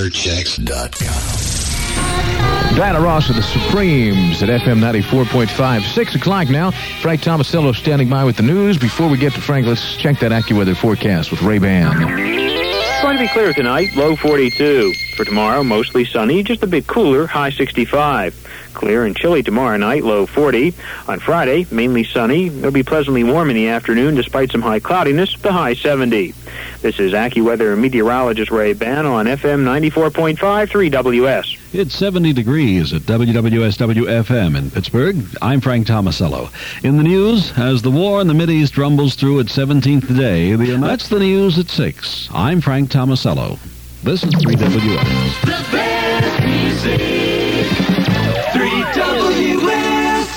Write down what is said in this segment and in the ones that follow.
WeatherChecks.com. Diana Ross of the Supremes at FM 94.5. 6 o'clock now. Frank Tomasello standing by with the news. Before we get to Frank, let's check that AccuWeather forecast with Ray Ban. It's going to be clear tonight, low 42. For tomorrow, mostly sunny, just a bit cooler, high 65. Clear and chilly tomorrow night, low 40. On Friday, mainly sunny. It'll be pleasantly warm in the afternoon despite some high cloudiness, the high 70. This is AccuWeather meteorologist Ray Ban on FM 94.5 3WS. It's 70 degrees at WWSW-FM in Pittsburgh. I'm Frank Tomasello. In the news, as the war in the Mideast rumbles through its 17th day, that's the news at 6. I'm Frank Tomasello. This is 3WS. The best music. 3WS.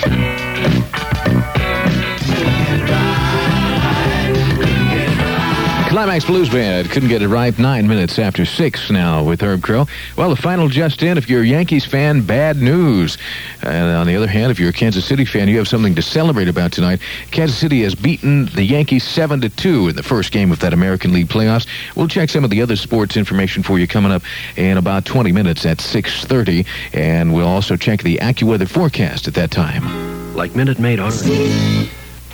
Climax Blues Band couldn't get it right. 9 minutes after 6 now with Herb Crow. Well, the final just in. If you're a Yankees fan, bad news. And on the other hand, if you're a Kansas City fan, you have something to celebrate about tonight. Kansas City has beaten the Yankees 7-2 in the first game of that American League playoffs. We'll check some of the other sports information for you coming up in about 20 minutes at 6:30. And we'll also check the AccuWeather forecast at that time. Like Minute Maid already.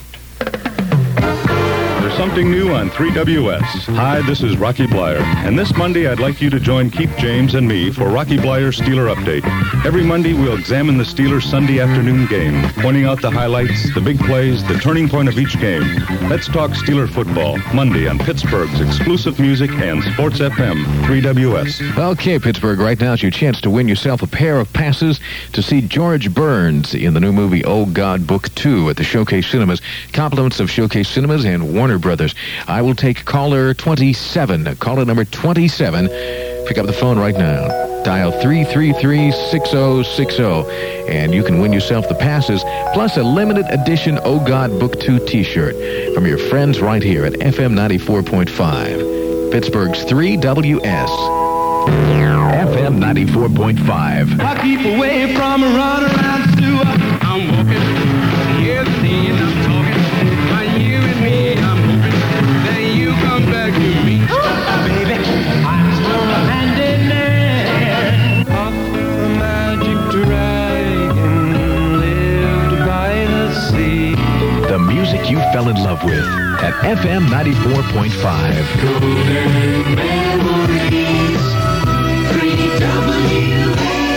Something new on 3WS. Hi, this is Rocky Blyer, and this Monday I'd like you to join Keith James and me for Rocky Blyer's Steeler Update. Every Monday we'll examine the Steelers' Sunday afternoon game, pointing out the highlights, the big plays, the turning point of each game. Let's talk Steeler football, Monday on Pittsburgh's exclusive music and Sports FM 3WS. Okay, Pittsburgh, right now is your chance to win yourself a pair of passes to see George Burns in the new movie Oh God Book 2 at the Showcase Cinemas. Compliments of Showcase Cinemas and Warner Brothers. I will take caller 27. Caller number 27. Pick up the phone right now. Dial 333-6060. And you can win yourself the passes, plus a limited edition Oh God Book 2 t-shirt from your friends right here at FM 94.5. Pittsburgh's 3WS. FM 94.5. I keep away from a runaround sewer. I'm walking. Here's the thing I'm talking. By you and me, I'm hoping that you come back to me. Baby, I'm still a handy man. Off the magic dragon lived by the sea. The music you fell in love with at FM 94.5. Golden memories. 3WS.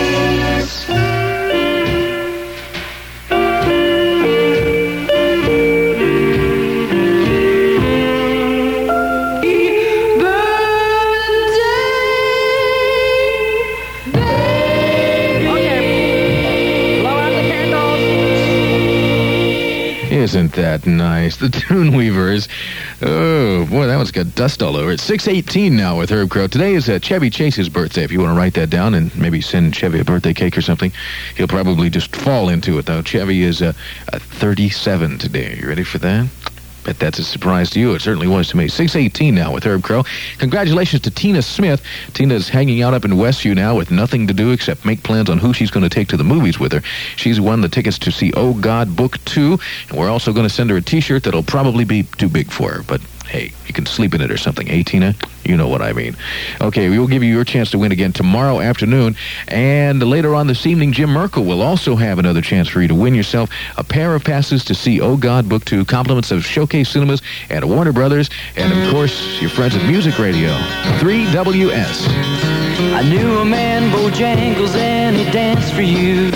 Isn't that nice? The Tune Weavers. Oh, boy, that one's got dust all over it. 6:18 now with Herb Crow. Today is Chevy Chase's birthday. If you want to write that down and maybe send Chevy a birthday cake or something, he'll probably just fall into it, though. Chevy is 37 today. You ready for that? Bet that's a surprise to you. It certainly was to me. 6:18 now with Herb Crow. Congratulations to Tina Smith. Tina's hanging out up in Westview now with nothing to do except make plans on who she's going to take to the movies with her. She's won the tickets to see Oh God Book 2, and we're also going to send her a t-shirt that'll probably be too big for her, but hey, you can sleep in it or something. Hey, Tina? You know what I mean. Okay, we will give you your chance to win again tomorrow afternoon. And later on this evening, Jim Merkel will also have another chance for you to win yourself a pair of passes to see Oh God Book 2, compliments of Showcase Cinemas and Warner Brothers, and of course, your friends at Music Radio, 3WS. I knew a man, Bojangles, and he danced for you.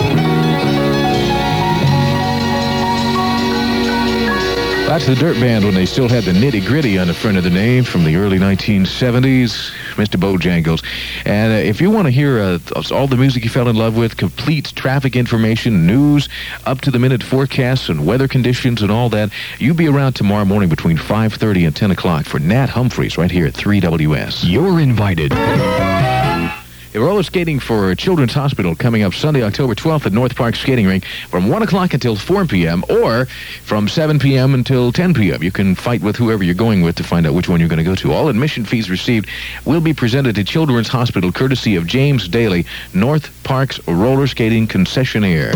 That's the Dirt Band when they still had the nitty-gritty on the front of the name from the early 1970s, Mr. Bojangles. And if you want to hear all the music you fell in love with, complete traffic information, news, up-to-the-minute forecasts and weather conditions and all that, you be around tomorrow morning between 5:30 and 10 o'clock for Nat Humphreys right here at 3WS. You're invited. Roller skating for Children's Hospital coming up Sunday, October 12th at North Park Skating Rink from 1 o'clock until 4 p.m. or from 7 p.m. until 10 p.m. You can fight with whoever you're going with to find out which one you're going to go to. All admission fees received will be presented to Children's Hospital courtesy of James Daly, North Park's roller skating concessionaire.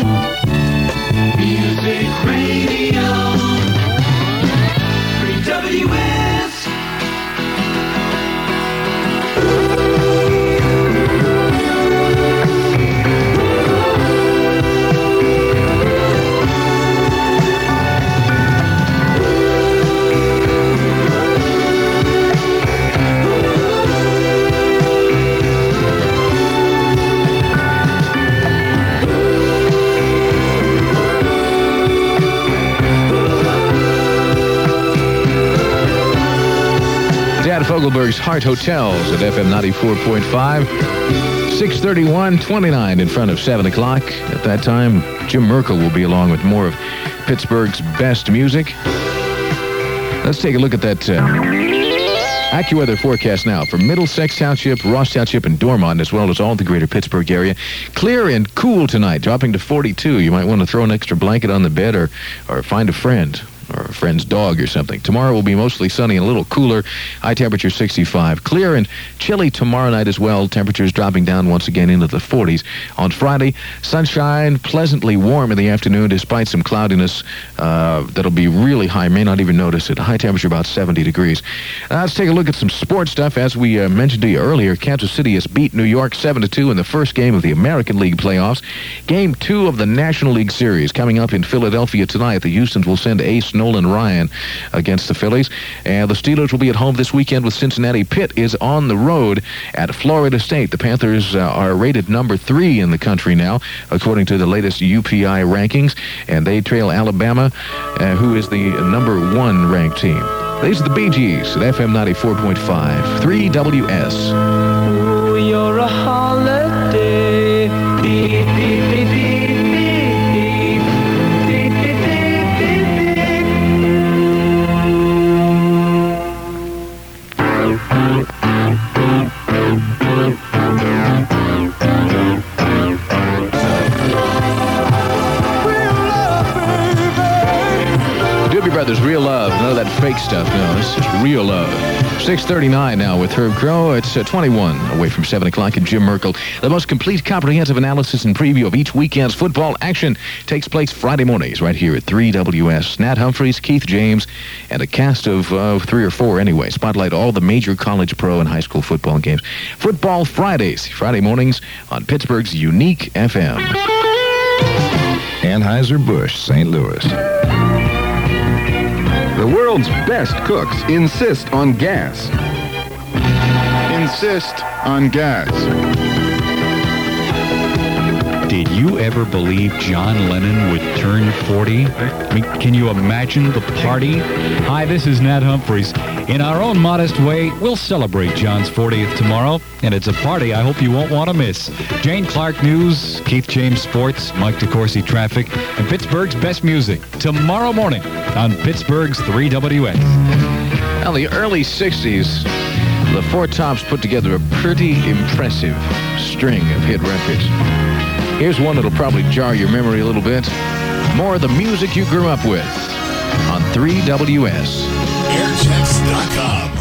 Music Radio 3WS. Fogelberg's Heart Hotels at FM 94.5. 6:31:29 in front of 7 o'clock. At that time, Jim Merkel will be along with more of Pittsburgh's best music. Let's take a look at that AccuWeather forecast now for Middlesex Township, Ross Township, and Dormont, as well as all the greater Pittsburgh area. Clear and cool tonight, dropping to 42. You might want to throw an extra blanket on the bed or find a friend or a friend's dog or something. Tomorrow will be mostly sunny and a little cooler. High temperature 65. Clear and chilly tomorrow night as well. Temperatures dropping down once again into the 40s. On Friday, sunshine, pleasantly warm in the afternoon despite some cloudiness. That'll be really high. May not even notice it. High temperature about 70 degrees. Let's take a look at some sports stuff. As we mentioned to you earlier, Kansas City has beat New York 7-2 in the first game of the American League playoffs. Game 2 of the National League Series coming up in Philadelphia tonight. The Houstons will send ace Nolan Ryan against the Phillies. And the Steelers will be at home this weekend with Cincinnati. Pitt is on the road at Florida State. The Panthers are rated number 3 in the country now, according to the latest UPI rankings. And they trail Alabama, who is the number 1 ranked team. These are the Bee Gees at FM 94.5, 3WS. Ooh, you're a holiday. Beep, beep, beep, beep, beep, beep. Beep, beep, beep, beep, beep. Doobie Brothers, Real Love. None of that fake stuff. No, this is real love. 6:39 now with Herb Crow. It's 21 away from 7 o'clock, and Jim Merkel. The most complete, comprehensive analysis and preview of each weekend's football action takes place Friday mornings right here at 3WS. Nat Humphreys, Keith James, and a cast of 3 or 4 anyway. Spotlight all the major college, pro, and high school football games. Football Fridays, Friday mornings on Pittsburgh's unique FM. Anheuser-Busch, St. Louis. The world's best cooks insist on gas. Insist on gas. Did you ever believe John Lennon would turn 40? I mean, can you imagine the party? Hi, this is Nat Humphreys. In our own modest way, we'll celebrate John's 40th tomorrow, and it's a party I hope you won't want to miss. Jane Clark News, Keith James Sports, Mike DeCourcy Traffic, and Pittsburgh's best music tomorrow morning on Pittsburgh's 3WS. Now, the early 60s, the Four Tops put together a pretty impressive string of hit records. Here's one that'll probably jar your memory a little bit. More of the music you grew up with on 3WS. Airchecks.com.